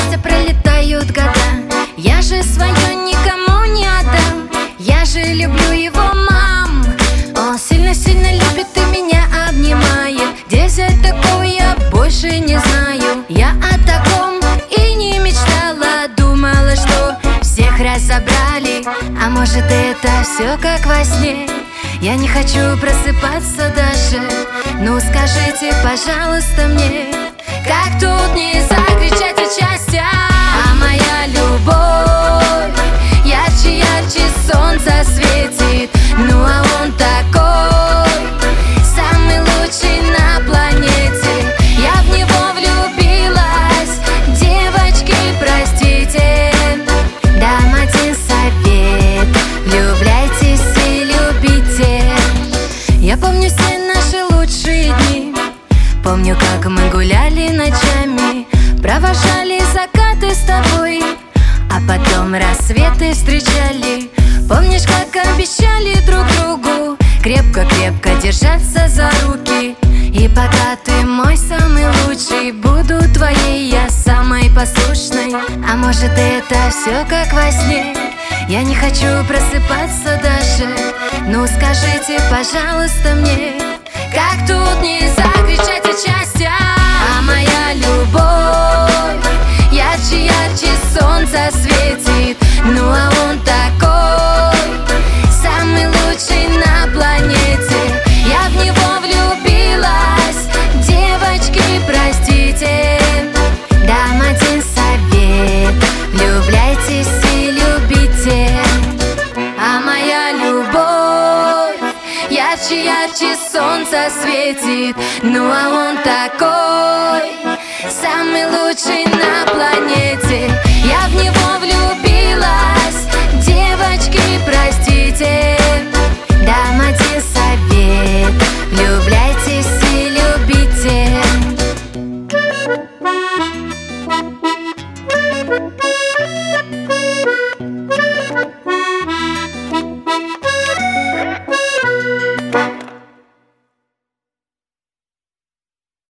Хотя пролетают года, я же свое никому не отдам. Я же люблю его, мам. Он сильно-сильно любит и меня обнимает. Где взять такого, я больше не знаю. Я о таком и не мечтала. Думала, что всех разобрали. А может, это все как во сне? Я не хочу просыпаться даже. Ну скажите, пожалуйста, мне, как тут не закричать от счастья? А моя любовь ярче, ярче солнца светит. Ну а он такой, самый лучший на планете. Я в него влюбилась, девочки, простите. Дам один совет: влюбляйтесь и любите. Я помню все наши лучшие дни. Помню, как мы гуляли ночами, провожали закаты с тобой, а потом рассветы встречали. Помнишь, как обещали друг другу крепко-крепко держаться за руки? И пока ты мой самый лучший, буду твоей я самой послушной. А может, это все как во сне? Я не хочу просыпаться даже. Ну скажите, пожалуйста, мне, как тут не закричать от счастья? А моя любовь ярче, ярче солнца светит. Ну а он такой, самый лучший на планете. Я в него влюбилась, девочки, простите. Дам один совет: влюбляйтесь и любите. А моя любовь ярче, ярче солнца светит. Ну а он такой, самый лучший на планете. Я в него влюбилась, девочки, простите. Дам один совет: влюбляйтесь и любите.